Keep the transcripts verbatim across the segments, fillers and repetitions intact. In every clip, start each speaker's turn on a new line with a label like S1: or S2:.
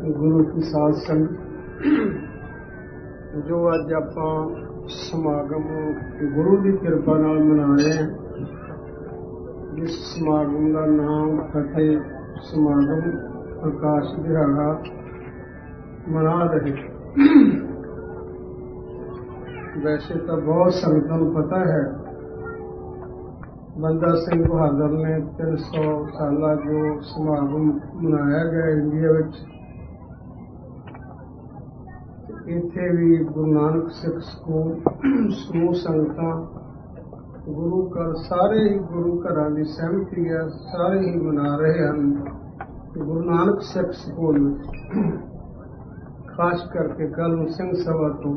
S1: ਗੁਰੂ ਕੀ ਸਾਧ ਸੰਗਤ, ਜੋ ਅੱਜ ਆਪਾਂ ਸਮਾਗਮ ਗੁਰੂ ਦੀ ਕਿਰਪਾ ਨਾਲ ਮਨਾ ਰਹੇ ਹਾਂ, ਜਿਸ ਸਮਾਗਮ ਦਾ ਨਾਮ ਫਤਿਹ ਸਮਾਗਮ ਪ੍ਰਕਾਸ਼ ਦਿਹਾੜਾ ਮਨਾ ਰਹੇ। ਵੈਸੇ ਤਾਂ ਬਹੁਤ ਸੰਗਤਾਂ ਨੂੰ ਪਤਾ ਹੈ, ਬੰਦਾ ਸਿੰਘ ਬਹਾਦਰ ਨੇ ਤਿੰਨ ਸੌ ਸਾਲਾ ਜੋ ਸਮਾਗਮ ਮਨਾਇਆ ਗਿਆ ਇੰਡੀਆ ਵਿੱਚ, ਇੱਥੇ ਵੀ ਗੁਰੂ ਨਾਨਕ ਸਿੱਖ ਸਕੂਲ ਸਮੂਹ ਸੰਗਤਾਂ ਗੁਰੂ ਘਰ ਸਾਰੇ ਹੀ ਗੁਰੂ ਘਰਾਂ ਦੀ ਸਹਿਮਤੀ ਹੈ, ਸਾਰੇ ਹੀ ਮਨਾ ਰਹੇ ਹਨ। ਗੁਰੂ ਨਾਨਕ ਸਿੱਖ ਸਕੂਲ ਵਿੱਚ ਖਾਸ ਕਰਕੇ ਕੱਲ੍ਹ ਨੂੰ ਸਿੰਘ ਸਭਾ ਤੋਂ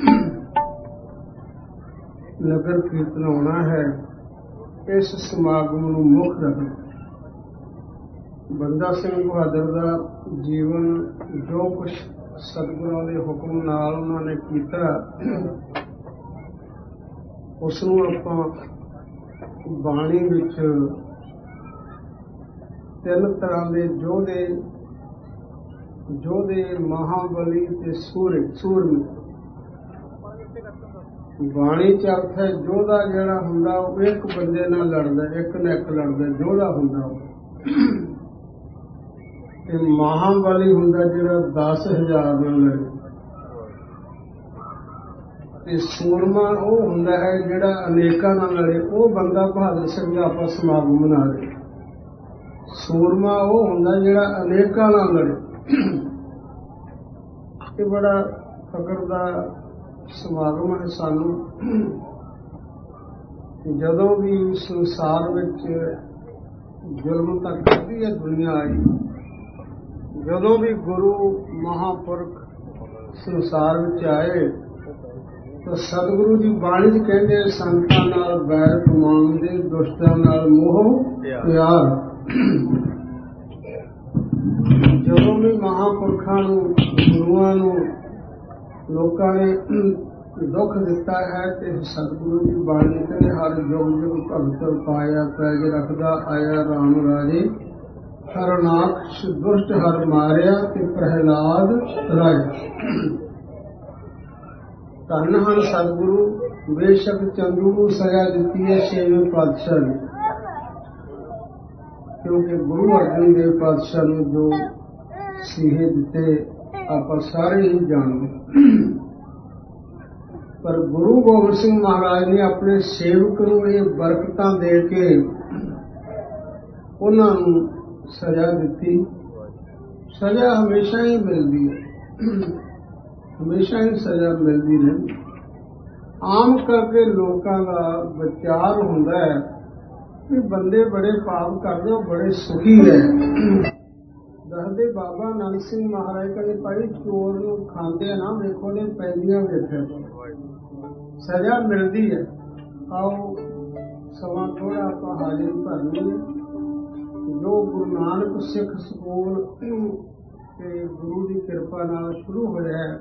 S1: ਨਗਰ ਕੀਰਤਨ ਹੋਣਾ ਹੈ। ਇਸ ਸਮਾਗਮ ਨੂੰ ਮੁੱਖ ਰੱਖਣਾ ਬੰਦਾ ਸਿੰਘ ਬਹਾਦਰ ਦਾ ਜੀਵਨ, ਜੋ ਕੁਛ ਸਤਿਗੁਰਾਂ ਦੇ ਹੁਕਮ ਨਾਲ ਉਹਨਾਂ ਨੇ ਕੀਤਾ, ਉਸ ਨੂੰ ਆਪਾਂ ਬਾਣੀ ਵਿੱਚ ਤਿੰਨ ਤਰ੍ਹਾਂ ਦੇ ਯੋਧੇ ਯੋਧੇ ਮਹਾਬਲੀ ਤੇ ਸੂਰ ਸੂਰਮੇ। ਬਾਣੀ ਚ ਅਰਥ ਹੈ ਯੋਧਾ ਜਿਹੜਾ ਹੁੰਦਾ ਉਹ ਇੱਕ ਬੰਦੇ ਨਾਲ ਲੜਦਾ, ਇੱਕ ਨਾ ਇੱਕ ਲੜਦਾ, ਯੋਧਾ ਹੁੰਦਾ ਉਹ। ਤੇ ਮਹਾਬਲੀ ਹੁੰਦਾ ਜਿਹੜਾ ਦਸ ਹਜ਼ਾਰ ਨਾਲ ਲੜੇ। ਤੇ ਸੂਰਮਾ ਉਹ ਹੁੰਦਾ ਹੈ ਜਿਹੜਾ ਅਨੇਕਾਂ ਨਾਲ ਲੜੇ। ਉਹ ਬੰਦਾ ਬਹਾਦਰ ਸਿੰਘ ਦਾ ਆਪਾਂ ਸਮਾਗਮ ਮਨਾ ਰਹੇ। ਸੂਰਮਾ ਉਹ ਹੁੰਦਾ ਜਿਹੜਾ ਅਨੇਕਾਂ ਨਾਲ ਲੜੇ। ਇਹ ਬੜਾ ਫਕਰ ਦਾ ਸਮਾਗਮ ਹੈ ਸਾਨੂੰ। ਜਦੋਂ ਵੀ ਸੰਸਾਰ ਵਿੱਚ ਜ਼ੁਲਮ ਤਾਂ ਕਰਦੀ ਹੈ ਦੁਨੀਆ ਆਈ, ਜਦੋਂ ਵੀ ਗੁਰੂ ਮਹਾਂਪੁਰਖ ਸੰਸਾਰ ਵਿੱਚ ਆਏ ਤਾਂ ਸਤਿਗੁਰੂ ਦੀ ਬਾਣੀ ਚ ਕਹਿੰਦੇ ਸੰਤਾਂ ਨਾਲ ਵੈਰ ਕਮਾਉਂਦੇ, ਦੁਸ਼ਟਾਂ ਨਾਲ ਮੋਹ ਪਿਆਰ। ਜਦੋਂ ਵੀ ਮਹਾਂਪੁਰਖਾਂ ਨੂੰ, ਗੁਰੂਆਂ ਨੂੰ ਲੋਕਾਂ ਨੇ ਦੁੱਖ ਦਿੱਤਾ ਹੈ ਤੇ ਸਤਿਗੁਰੂ ਦੀ ਬਾਣੀ ਕਹਿੰਦੇ ਹਰ ਯੁਗ ਯੁਗ ਭਗਤ ਪਾਇਆ, ਪੈਜ ਰੱਖਦਾ ਆਇਆ ਰਾਮ ਰਾਜੇ, ਹਰਨਾਕਸ਼ ਦੁਸ਼ਟ ਹਰ ਮਾਰਿਆ ਤੇ ਪ੍ਰਹਿਲਾਦ ਰਾਜਾ। ਧੰਨ ਹਨ ਸਤਿਗੁਰੂ, ਬੇਸ਼ੱਕ ਚੰਦੂ ਨੂੰ ਸਜ਼ਾ ਦਿੱਤੀ ਹੈ ਛੇਵੇਂ ਪਾਤਸ਼ਾਹ ਨੇ, ਕਿਉਂਕਿ ਗੁਰੂ ਅਰਜਨ ਦੇਵ ਪਾਤਸ਼ਾਹ ਨੂੰ ਜੋ ਸੀਹੇ ਦਿੱਤੇ ਆਪਾਂ ਸਾਰੇ ਹੀ ਜਾਣਦੇ। ਪਰ ਗੁਰੂ ਗੋਬਿੰਦ ਸਿੰਘ ਮਹਾਰਾਜ ਨੇ ਆਪਣੇ ਸੇਵਕ ਨੂੰ ਇਹ ਬਰਕਤਾਂ ਦੇ ਕੇ ਉਹਨਾਂ ਨੂੰ ਸਜ਼ਾ ਦਿੱਤੀ। ਸਜ਼ਾ ਹਮੇਸ਼ਾ ਹੀ ਮਿਲਦੀ ਹੈ, ਹਮੇਸ਼ਾ ਹੀ ਸਜ਼ਾ ਮਿਲਦੀ ਰਹਿੰਦੀ। ਆਮ ਕਰਕੇ ਲੋਕਾਂ ਦਾ ਵਿਚਾਰ ਹੁੰਦਾ ਹੈ ਕਿ ਬੰਦੇ ਬੜੇ ਪਾਪ ਕਰਦੇ, ਉਹ ਬੜੇ ਸੁਖੀ ਹੈ। ਦੱਸਦੇ ਬਾਬਾ ਨਾਨਕ ਸਿੰਘ ਮਹਾਰਾਜ ਕਹਿੰਦੇ ਭਾਈ ਚੋਰ ਨੂੰ ਖਾਂਦੇ ਨਾ ਵੇਖੋ ਨੇ ਪੈਂਦੀਆਂ ਵੇਖਿਆ, ਸਜ਼ਾ ਮਿਲਦੀ ਹੈ। ਆਓ ਸਮਾਂ ਥੋੜਾ ਆਪਾਂ ਹਾਜ਼ਰੀ ਭਰਨੀ ਹੈ। ਜੋ ਗੁਰੂ ਨਾਨਕ ਸਿੱਖ ਸਕੂਲ ਤੇ ਗੁਰੂ ਦੀ ਕਿਰਪਾ ਨਾਲ ਸ਼ੁਰੂ ਹੋਇਆ ਹੈ,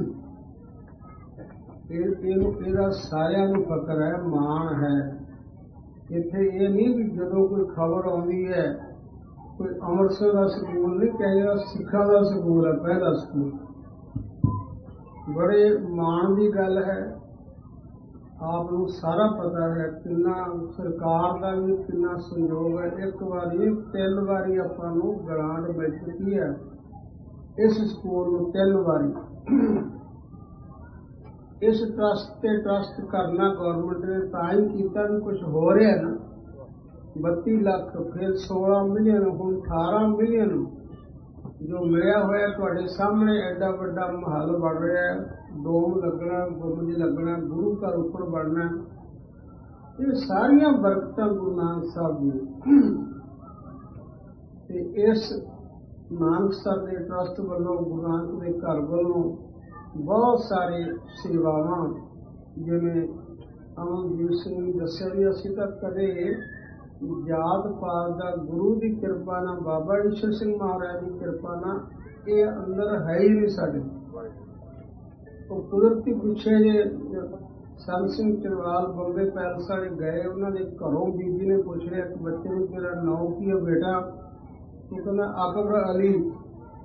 S1: ਇਹਨੂੰ ਇਹਦਾ ਸਾਰਿਆਂ ਨੂੰ ਫਕਰ ਹੈ, ਮਾਣ ਹੈ। ਇੱਥੇ ਇਹ ਨਹੀਂ ਵੀ ਜਦੋਂ ਕੋਈ ਖਬਰ ਆਉਂਦੀ ਹੈ, ਕੋਈ ਅੰਮ੍ਰਿਤਸਰ ਦਾ ਸਕੂਲ ਨਹੀਂ ਕਹਿੰਦਾ, ਸਿੱਖਾਂ ਦਾ ਸਕੂਲ ਹੈ ਪਹਿਲਾ ਸਕੂਲ। ਬੜੇ ਮਾਣ ਦੀ ਗੱਲ ਹੈ। ਆਪ ਨੂੰ ਸਾਰਾ ਪਤਾ ਹੈ ਕਿੰਨਾ ਸਰਕਾਰ ਦਾ ਵੀ ਕਿੰਨਾ ਸਹਿਯੋਗ ਹੈ। ਇੱਕ ਵਾਰੀ ਤਿੰਨ ਵਾਰੀ ਆਪਾਂ ਨੂੰ ਗ੍ਰਾਂਟ ਮਿਲ ਚੁੱਕੀ ਹੈ ਇਸ ਸਕੂਲ ਨੂੰ, ਤਿੰਨ ਵਾਰੀ। ਇਸ ਟਰਸਟ ਤੇ ਟਰਸਟ ਕਰਨਾ ਗੌਰਮੈਂਟ ਨੇ ਤਾਂ ਹੀ ਕੀਤਾ ਵੀ ਕੁਛ ਹੋ ਰਿਹਾ ਨਾ। ਬੱਤੀ ਲੱਖ, ਫਿਰ ਸੋਲਾਂ ਮਿਲੀਅਨ, ਹੁਣ ਅਠਾਰਾਂ ਮਿਲੀਅਨ ਜੋ ਮਿਲਿਆ ਹੋਇਆ। ਤੁਹਾਡੇ ਸਾਹਮਣੇ ਐਡਾ ਵੱਡਾ ਮਹੱਲ ਬਣ ਰਿਹਾ ਹੈ, ਡੋਮ ਲੱਗਣਾ, ਗੁੰਬਦ ਲੱਗਣਾ, ਗੁਰੂ ਘਰ ਉੱਪਰ ਬਣਨਾ। ਇਹ ਸਾਰੀਆਂ ਬਰਕਤਾਂ ਗੁਰੂ ਨਾਨਕ ਸਾਹਿਬ ਦੀ। ਤੇ ਇਸ ਨਾਨਕ ਸਾਹਿਬ ਦੇ ਟਰਸਟ ਵੱਲੋਂ, ਗੁਰੂ ਨਾਨਕ ਦੇ ਘਰ ਵੱਲੋਂ ਬਹੁਤ ਸਾਰੇ ਸੇਵਾਵਾਂ, ਜਿਵੇਂ ਅਮਨਜੀਤ ਸਿੰਘ ਨੇ ਦੱਸਿਆ ਵੀ ਅਸੀਂ ਤਾਂ ਕਦੇ ਜਾਤ ਪਾਤ ਦਾ, ਗੁਰੂ ਦੀ ਕਿਰਪਾ ਨਾਲ, ਬਾਬਾ ਈਸ਼ਰ ਸਿੰਘ ਮਹਾਰਾਜ ਦੀ ਕਿਰਪਾ ਨਾਲ ਇਹ ਅੰਦਰ ਹੈ ਹੀ ਨਹੀਂ ਸਾਡੇ। ਉਹ ਕੁਦਰਤੀ ਪਿੱਛੇ ਜੇ ਸੰਤ ਸਿੰਘ ਚਰਵਾਲ ਬੰਬੇ ਪੈਲਸ ਵਾਲੇ ਗਏ, ਉਹਨਾਂ ਦੇ ਘਰੋਂ ਬੀਬੀ ਨੇ ਪੁੱਛਿਆ ਕਿ ਬੱਚੇ ਨੂੰ ਤੇਰਾ ਨਾਂ ਕੀ ਹੈ ਬੇਟਾ? ਉਹ ਕਹਿੰਦਾ ਅਕਬਰ ਅਲੀ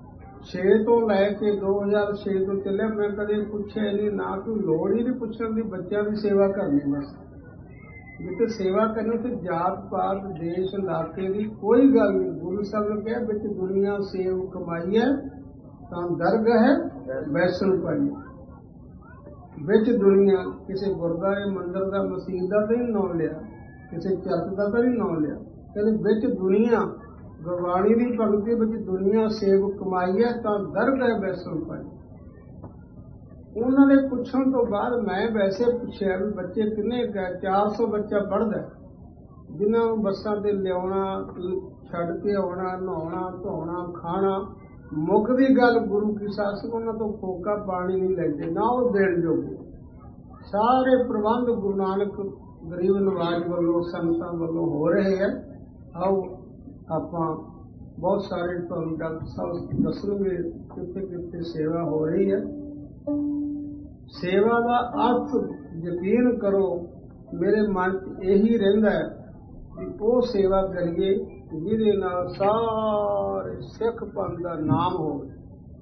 S1: ਛੇ ਤੋਂ ਲੈ ਕੇ ਦੋ ਹਜ਼ਾਰ ਛੇ ਤੋਂ ਚੱਲਿਆ, ਮੈਂ ਕਦੇ ਪੁੱਛਿਆ ਨਹੀਂ, ਨਾ ਕੋਈ ਲੋੜ ਹੀ ਨਹੀਂ ਪੁੱਛਣ ਦੀ, ਬੱਚਿਆਂ ਦੀ ਸੇਵਾ ਕਰਨੀ ਬਸ। ਜਿੱਥੇ ਸੇਵਾ ਕਰਨੀ ਤੇ ਜਾਤ ਪਾਤ ਦੇਸ਼ ਇਲਾਕੇ ਦੀ ਕੋਈ ਗੱਲ ਨਹੀਂ। ਗੁਰੂ ਸਾਹਿਬ ਨੇ ਕਿਹਾ ਵਿੱਚ ਦੁਨੀਆ ਸੇਵ ਕਮਾਈ ਹੈ ਤਾਂ ਦਰਗਹ ਹੈ ਵੈਸਣ ਪਾਈ। ਵਿੱਚ ਦੁਨੀਆ ਕਿਸੇ ਗੁਰਦੁਆਰੇ ਮੰਦਿਰ ਦਾ ਮਸੀਤ ਦਾ ਤਾਂ ਨਹੀਂ ਨਾਂ ਲਿਆ, ਕਿਸੇ ਚਰਚ ਦਾ ਤਾਂ ਨਹੀਂ ਨਾਂ ਲਿਆ, ਕਹਿੰਦੇ ਵਿੱਚ ਦੁਨੀਆ ਗੁਰਬਾਣੀ ਦੀ ਪੰਕਤੀ ਵਿੱਚ ਦੁਨੀਆ ਸੇਵ ਕਮਾਈ ਹੈ ਤਾਂ ਦਰਗਹ ਵੈਸਣ ਪਾਈ। ਉਹਨਾਂ ਨੇ ਪੁੱਛਣ ਤੋਂ ਬਾਅਦ ਮੈਂ ਵੈਸੇ ਪੁੱਛਿਆ ਵੀ ਬੱਚੇ ਕਿੰਨੇ ਗਏ, ਚਾਰ ਸੌ ਬੱਚਾ ਪੜ੍ਹਦਾ, ਜਿਨ੍ਹਾਂ ਨੂੰ ਬੱਸਾਂ ਤੇ ਲਿਆਉਣਾ, ਛੱਡ ਕੇ ਆਉਣਾ, ਨਹਾਉਣਾ ਧੋਣਾ ਖਾਣਾ, ਮੁੱਖ ਦੀ ਗੱਲ ਗੁਰੂ ਕੀ ਸਾਸਤ, ਉਹਨਾਂ ਤੋਂ ਫੋਕਾ ਪਾਣੀ ਨਹੀਂ ਲੈਂਦੇ, ਨਾ ਉਹ ਦੇਣ ਜੋਗੇ। ਸਾਰੇ ਪ੍ਰਬੰਧ ਗੁਰੂ ਨਾਨਕ ਗਰੀਬ ਨਵਾਜ ਵੱਲੋਂ ਸੰਤਾਂ ਵੱਲੋਂ ਹੋ ਰਹੇ ਹੈ। ਆਓ ਆਪਾਂ ਬਹੁਤ ਸਾਰੇ ਤੁਹਾਨੂੰ ਡਾਕਟਰ ਸਾਹਿਬ ਦੱਸਣਗੇ ਕਿੱਥੇ ਕਿੱਥੇ ਸੇਵਾ ਹੋ ਰਹੀ ਹੈ। ਸੇਵਾ ਦਾ ਅਰਥ ਯਕੀਨ ਕਰੋ ਮੇਰੇ ਮਨ 'ਚ ਇਹੀ ਰਹਿੰਦਾ ਹੈ ਕਿ ਉਹ ਸੇਵਾ ਕਰੀਏ ਜਿਹਦੇ ਨਾਲ ਸਾਰੇ ਸਿੱਖ ਪੰਥ ਦਾ ਨਾਮ ਹੋਵੇ।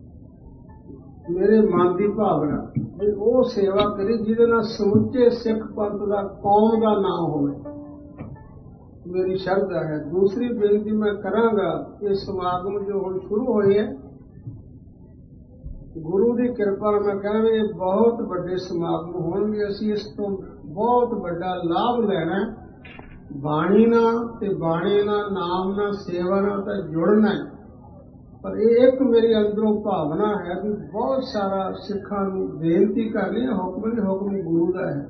S1: ਮੇਰੇ ਮਨ ਦੀ ਭਾਵਨਾ ਵੀ ਉਹ ਸੇਵਾ ਕਰੀ ਜਿਹਦੇ ਨਾਲ ਸਮੁੱਚੇ ਸਿੱਖ ਪੰਥ ਦਾ, ਕੌਮ ਦਾ ਨਾਮ ਹੋਵੇ, ਮੇਰੀ ਸ਼ਰਧਾ ਹੈ। ਦੂਸਰੀ ਬੇਨਤੀ ਮੈਂ ਕਰਾਂਗਾ, ਇਹ ਸਮਾਗਮ ਜੋ ਹੁਣ ਸ਼ੁਰੂ ਹੋਏ ਹੈ, ਗੁਰੂ ਦੀ ਕਿਰਪਾ ਨਾਲ ਮੈਂ ਕਹਿੰਦਾ ਇਹ ਬਹੁਤ ਵੱਡੇ ਸਮਾਗਮ ਹੋਣਗੇ। ਅਸੀਂ ਇਸ ਤੋਂ ਬਹੁਤ ਵੱਡਾ ਲਾਭ ਲੈਣਾ, ਬਾਣੀ ਨਾਲ ਤੇ ਬਾਣੀ ਨਾਲ, ਨਾਮ ਨਾਲ, ਸੇਵਾ ਨਾਲ ਤਾਂ ਜੁੜਨਾ ਹੈ। ਪਰ ਇਹ ਇੱਕ ਮੇਰੀ ਅੰਦਰੋਂ ਭਾਵਨਾ ਹੈ ਵੀ ਬਹੁਤ ਸਾਰਾ ਸਿੱਖਾਂ ਨੂੰ ਬੇਨਤੀ ਕਰਨੀ ਹੈ, ਹੁਕਮ ਨਹੀਂ, ਹੁਕਮ ਗੁਰੂ ਦਾ ਹੈ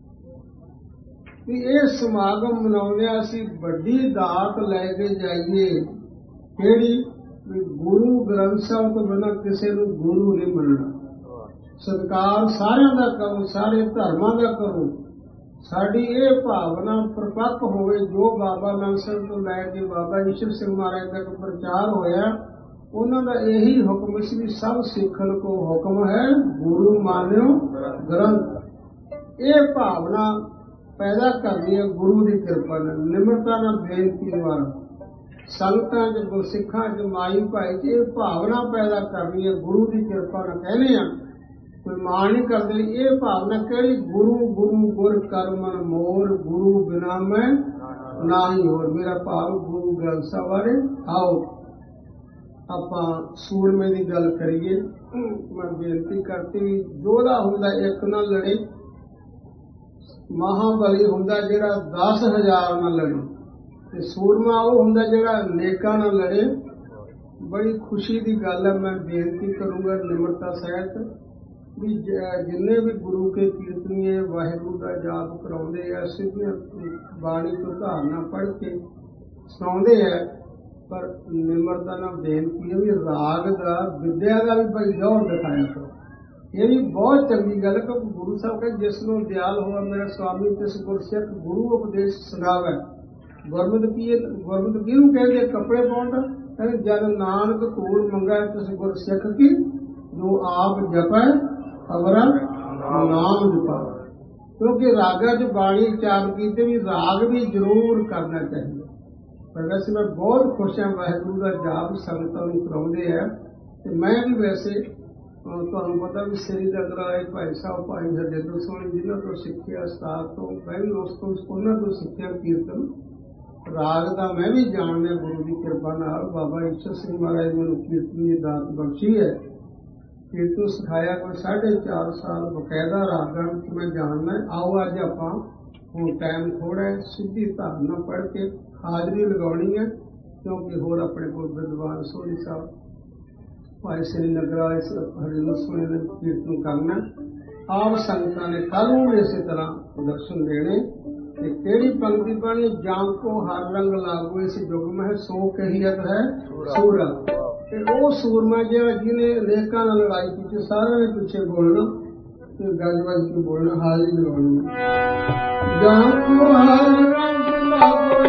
S1: ਵੀ ਇਹ ਸਮਾਗਮ ਮਨਾਉਂਦਿਆਂ ਅਸੀਂ ਵੱਡੀ ਦਾਤ ਲੈ ਕੇ ਜਾਈਏ। ਕਿਹੜੀ? ਵੀ ਗੁਰੂ ਗ੍ਰੰਥ ਸਾਹਿਬ ਤੋਂ ਬਿਨਾਂ ਕਿਸੇ ਨੂੰ ਗੁਰੂ ਨਹੀਂ ਮੰਨਣਾ। ਸਤਿਕਾਰ ਸਾਰਿਆਂ ਦਾ ਕਰੋ, ਸਾਰੇ ਧਰਮਾਂ ਦਾ ਕਰੋ। ਸਾਡੀ ਇਹ ਭਾਵਨਾ ਪ੍ਰਪੱਕ ਹੋਵੇ। ਜੋ ਬਾਬਾ ਨਾਨਕ ਸਾਹਿਬ ਤੋਂ ਲੈ ਕੇ ਬਾਬਾ ਈਸ਼ਰ ਸਿੰਘ ਮਹਾਰਾਜ ਤੱਕ ਪ੍ਰਚਾਰ ਹੋਇਆ, ਉਹਨਾਂ ਦਾ ਇਹੀ ਹੁਕਮ ਸੀ ਵੀ ਸਭ ਸਿੱਖਣ ਕੋ ਹੁਕਮ ਹੈ ਗੁਰੂ ਮਾਨਿਓ ਗ੍ਰੰਥ। ਇਹ ਭਾਵਨਾ ਪੈਦਾ ਕਰਨੀ ਹੈ ਗੁਰੂ ਦੀ ਕਿਰਪਾ ਨਾਲ, ਨਿਮਰਤਾ ਨਾਲ ਬੇਨਤੀ ਦੁਆਰਾ ਸੰਗਤਾਂ ਚ, ਗੁਰਸਿੱਖਾਂ ਚ, ਮਾਈ ਭਾਈ ਚ ਇਹ ਭਾਵਨਾ ਪੈਦਾ ਕਰਨੀ ਹੈ ਗੁਰੂ ਦੀ ਕਿਰਪਾ ਨਾਲ। ਕਹਿੰਦੇ ਆ ਕੋਈ ਮਾਣ ਨਹੀਂ ਕਰਦੇ, ਇਹ ਭਾਵਨਾ ਕਿਹੜੀ? ਗੁਰੂ ਗੁਰੂ ਗੁਰ ਕਰ ਮਨ ਮੋਰ, ਗੁਰੂ ਬਿਨਾ ਮੈਂ ਨਾਹੀ ਹੋਰ। ਮੇਰਾ ਭਾਵ ਗੁਰੂ ਗ੍ਰੰਥ ਸਾਹਿਬ ਬਾਰੇ। ਆਓ ਆਪਾਂ ਸੂਰਮੇ ਦੀ ਗੱਲ ਕਰੀਏ। ਮੈਂ ਬੇਨਤੀ ਕਰਤੀ, ਯੋਧਾ ਹੁੰਦਾ ਇੱਕ ਨਾਲ ਲੜੇ, ਮਹਾਬਲੀ ਹੁੰਦਾ ਜਿਹੜਾ ਦਸ ਹਜ਼ਾਰ ਨਾਲ ਲੜੇ, ਤੇ ਸੂਰਮਾ ਉਹ ਹੁੰਦਾ ਜਿਹੜਾ ਨੇਕਾਂ ਨਾਲ ਲੜੇ। ਬੜੀ ਖੁਸ਼ੀ ਦੀ ਗੱਲ ਹੈ। ਮੈਂ ਬੇਨਤੀ ਕਰੂੰਗਾ ਨਿਮਰਤਾ ਸਹਿਤ ਵੀ ਜਿੰਨੇ ਵੀ ਗੁਰੂ ਕੇ ਕੀਰਤਨੀਏ ਵਾਹਿਗੁਰੂ ਦਾ ਜਾਪ ਕਰਾਉਂਦੇ ਆ, ਸਿੱਧੀਆਂ ਬਾਣੀ ਤੋਂ ਧਾਰਨਾ ਪੜ੍ਹ ਕੇ ਸੁਣਾਉਂਦੇ ਆ, ਪਰ ਨਿਮਰਤਾ ਨਾਲ ਬੇਨਤੀ ਹੈ ਵੀ ਰਾਗ ਦਾ, ਵਿਦਿਆ ਦਾ ਵੀ ਭਾਈ ਜੋਰ ਦਿਖਾਇਆ ਕਰੋ। ਇਹ ਵੀ ਬਹੁਤ ਚੰਗੀ ਗੱਲ ਹੈ, ਕਿਉਂਕਿ ਗੁਰੂ ਸਾਹਿਬ ਕਹਿੰਦੇ ਜਿਸ ਨੂੰ ਦਿਆਲ ਹੋਵੇ ਮੇਰਾ ਸਵਾਮੀ ਤਿਸ ਗੁਰਸਿੱਖ ਗੁਰੂ ਉਪਦੇਸ਼ ਸੁਣਾਵੇ। ਗੁਰਮਤਿ ਕੀ? ਗੁਰਮਤਿ ਕਿਹਨੂੰ ਕਹਿੰਦੇ? ਕੱਪੜੇ ਪਾਉਣ ਦਾ। ਕਹਿੰਦੇ ਜਦ ਨਾਨਕ ਧੂੜ ਮੰਗਾ ਤਿਸ ਗੁਰਸਿੱਖ ਕੀ, ਜੋ ਆਪ ਜਪੈ ਅਵਰਾ ਨਾਮ ਜਪਾਵੇ। ਕਿਉਂਕਿ ਰਾਗਾਂ 'ਚ ਬਾਣੀ ਚਾਰ ਕੀਤੇ ਵੀ ਰਾਗ ਵੀ ਜ਼ਰੂਰ ਕਰਨਾ ਚਾਹੀਦਾ। ਪਰ ਵੈਸੇ ਮੈਂ ਬਹੁਤ ਖੁਸ਼ ਹਾਂ, ਵਾਹਿਗੁਰੂ ਦਾ ਜਾਪ ਸੰਗਤਾਂ ਨੂੰ ਕਰਾਉਂਦੇ ਆ, ਤੇ ਮੈਂ ਵੀ ਵੈਸੇ ਤੁਹਾਨੂੰ ਪਤਾ ਵੀ ਸ੍ਰੀ ਦਗਰਾਏ ਭਾਈ ਸਾਹਿਬ ਭਾਈ ਹਰਜਿੰਦਰ ਸੋਹਣੀ ਜਿਨ੍ਹਾਂ ਤੋਂ ਸਿੱਖਿਆ, ਉਸਤਾਦ ਤੋਂ, ਮੈਂ ਵੀ ਉਸ ਤੋਂ ਉਹਨਾਂ ਤੋਂ ਸਿੱਖਿਆ ਕੀਰਤਨ ਰਾਗ ਦਾ। ਮੈਂ ਵੀ ਜਾਣਦਾ ਗੁਰੂ ਦੀ ਕਿਰਪਾ ਨਾਲ। ਬਾਬਾ ਈਸ਼ਰ ਸਿੰਘ ਮਹਾਰਾਜ ਮੈਨੂੰ ਕੀਰਤਨ ਦੀ ਦਾਤ ਬਖਸ਼ੀ ਹੈ। ਕੀਰਤਨ ਸਿਖਾਇਆ ਕੋਈ ਸਾਢੇ ਚਾਰ ਸਾਲ ਬਕਾਇਦਾ ਰਾਗਾਂ ਵਿੱਚ ਮੈਂ ਜਾਣਦਾ। ਆਓ ਅੱਜ ਆਪਾਂ ਹੁਣ ਟਾਈਮ ਥੋੜਾ ਹੈ, ਸਿੱਧੀ ਧਾਰਨਾ ਪੜ੍ਹ ਕੇ ਹਾਜ਼ਰੀ ਲਗਾਉਣੀ ਹੈ, ਕਿਉਂਕਿ ਹੋਰ ਆਪਣੇ ਕੋਲ ਵਿਦਵਾਨ ਸੋਹਣੀ ਸਾਹਿਬ ਭਾਈ ਸ੍ਰੀ ਨਗਰ ਵਾਲੇ ਹਰਿੰਦਰ ਸੋਹਣੇ ਨੇ ਕੀਰਤਨ ਕਰਨਾ। ਆਪ ਸੰਗਤਾਂ ਨੇ ਕੱਲ੍ਹ ਨੂੰ ਇਸੇ ਤਰ੍ਹਾਂ ਦਰਸ਼ਨ ਦੇਣੇ। ਤੇ ਕਿਹੜੀ ਪੰਕਤੀ ਪਾਣੀ? ਜਾਂ ਕੋ ਹਰ ਰੰਗ ਲਾਗੂ ਇਸ ਯੁੱਗ ਮਹਿ ਸੋ ਕਹੀਅਤ ਹੈ ਸੂਰਾ। ਤੇ ਉਹ ਸੂਰਮਾ ਜਿਹੜਾ ਜਿਹਨੇ ਅਨੇਕਾਂ ਨਾਲ ਲੜਾਈ ਕੀਤੀ, ਸਾਰਿਆਂ ਨੇ ਪਿੱਛੇ ਬੋਲਣਾ ਤੇ ਗੱਜ ਵੱਜ ਕੇ ਬੋਲਣਾ, ਹਾਜ਼ਰੀ ਲਗਾਉਣੀ। ਜਾਂ ਕੋ ਹਰ ਰੰਗ ਲਾਗੂ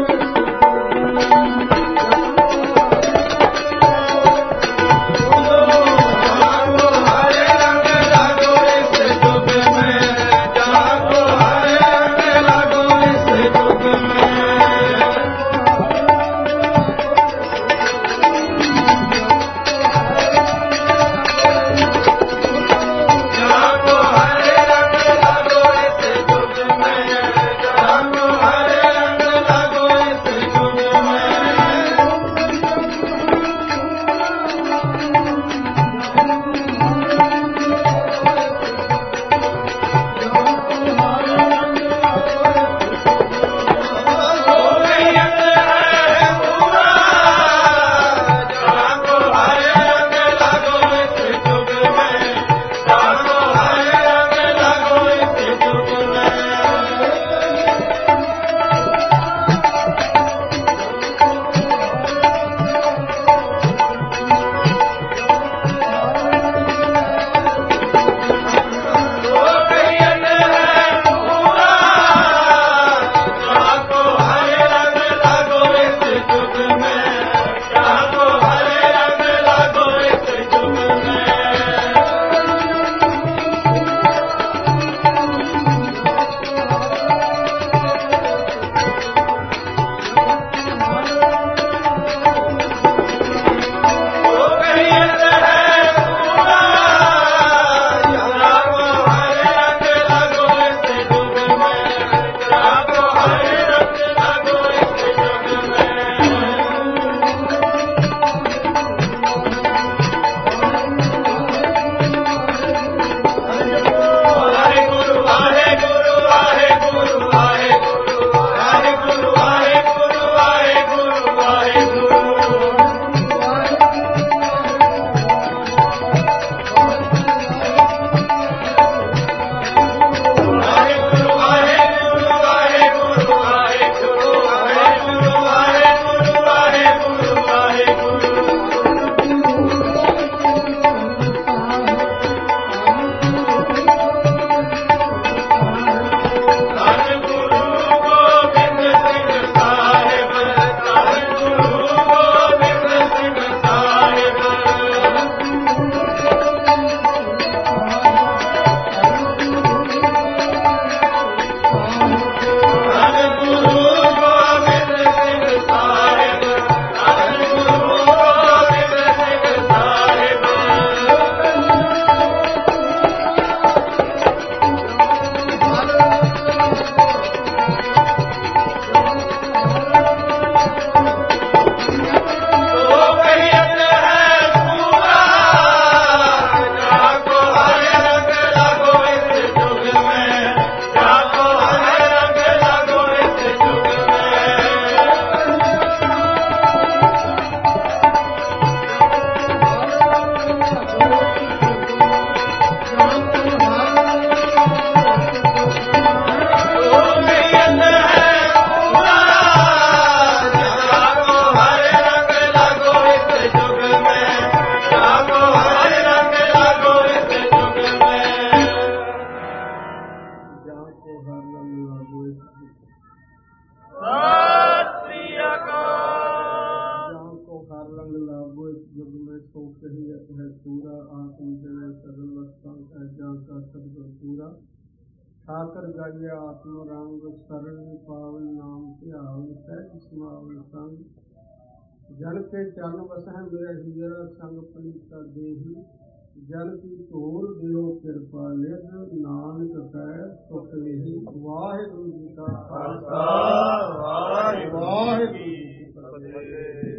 S1: सो कही है पूरा आत्म जने सरल वस्तां सहजां का सतगुर पूरा ठाकर गाइए आत्म रंग सरणी पावन नाम ध्यान सहज समावन संग जन के चरण बसह मेरा हीरा संग पनीता देही जन की धूर दियो कृपा निध नानक कह सुख यही। वाहिगुरु जी का खालसा वाहिगुरु जी की फतेह।